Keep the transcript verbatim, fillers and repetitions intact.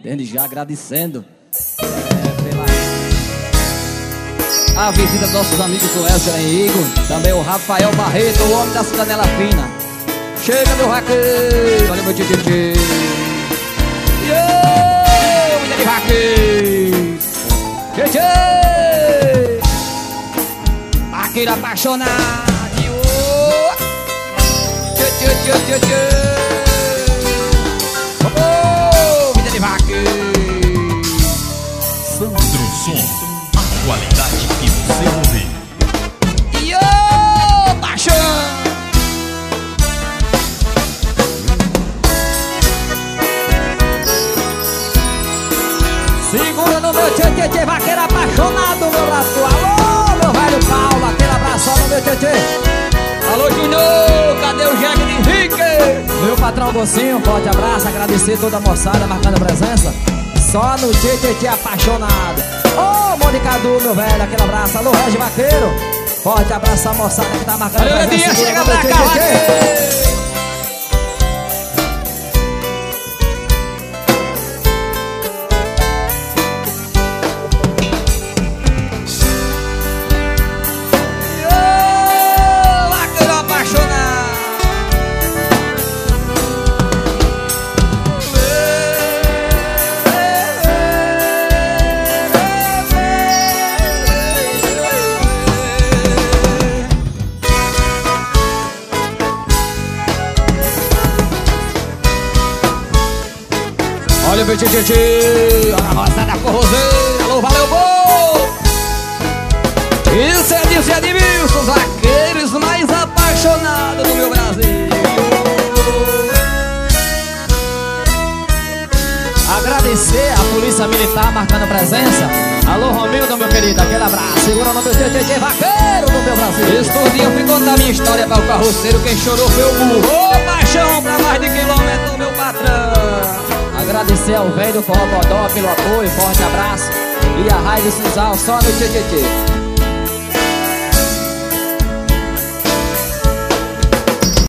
Desde já agradecendo é, pela a visita dos nossos amigos do Elcio e Igor. Também o Rafael Barreto, o homem das canelas finas. Chega, meu vaqueiro. Olha meu tio, tio, tio. Yo, mulher de vaqueiro. Tchê, tchê. Vaqueiro apaixonado. Tchê, tchê, tchê, tchê, tchê. Oh, vida de vaqueiro. Sandro Som, a qualidade que você ouve. Yo, paixão. Segura no meu tchê, tchê, tchê, vaqueiro apaixonado, meu braço. Alô, meu velho Paulo, aquele abraço no meu tchê, tchê. Alô, Junior, cadê o jegue de Henrique? Meu patrão Gocinho, forte abraço, agradecer toda a moçada marcando presença. Só no tchê, tchê, tchê apaixonado. Ô, Monicadu, meu velho, aquele abraço. Alô, Regi Vaqueiro, forte abraço a moçada que tá marcando Alô, presença. Ledinha, chega pra cá, vaqueiro. Olha meu tchê, tchê, tchê. A roça da Corroseira. Alô, valeu, bom. Isso é disso, é de Wilson, os vaqueiros mais apaixonados do meu Brasil. Agradecer a Polícia Militar marcando presença. Alô, Romildo, meu querido, aquele abraço. Segura no meu tchê, tchê, tchê, vaqueiro do meu Brasil. Esse tordinho eu fui contar minha história para o carroceiro. Quem chorou foi o burro. Ô, paixão pra mais de quilômetro, meu patrão. Agradecer ao velho do Forró Bodó pelo apoio, forte abraço. E a Raio do Cinzal só no tchê, tchê, tchê.